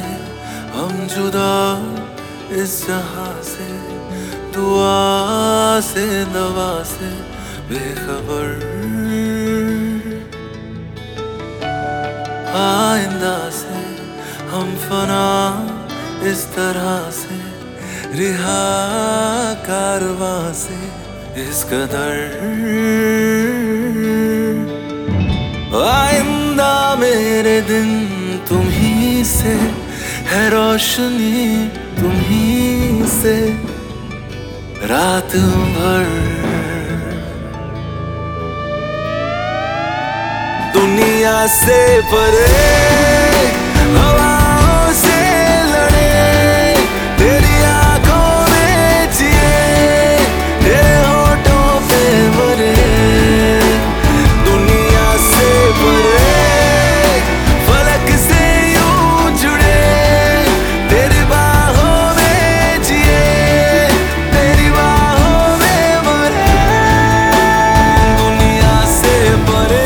हम जुदा इस जहां से, दुआ से दवा से बेखबर। आइंदा से हम फना इस तरह से, रिहा कारवां से इस कदर। आइंदा मेरे दिन तुम्ही से है, रोशनी तुम्ही से रात भर। दुनिया से परे हवाओं से लड़े, तेरी आंखों में जिए, तेरे होठों पे मरे। दुनिया से परे फलक से यूं जुड़े, तेरी बाहों में जिए, तेरी बाहों में मरे। दुनिया से परे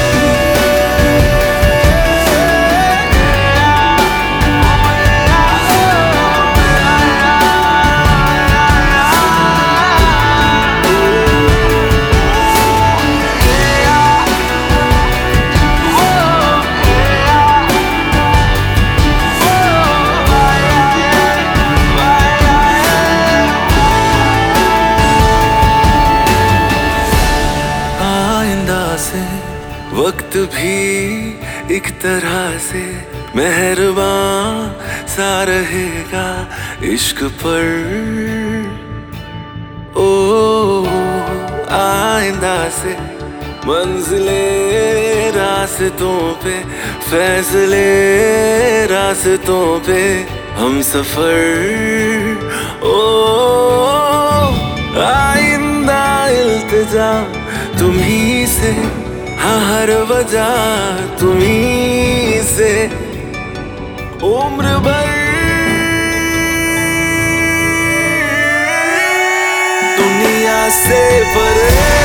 से वक्त भी एक तरह से मेहरबान सा रहेगा इश्क पर। ओ आइंदा से मंजिले रास्तों पे, फैसले रास्तों पे हम सफर। ओ आइंदा इल्तिजा तुम्ही से, हाँ हर वजह तुम्ही से उम्र भर। दुनिया से परे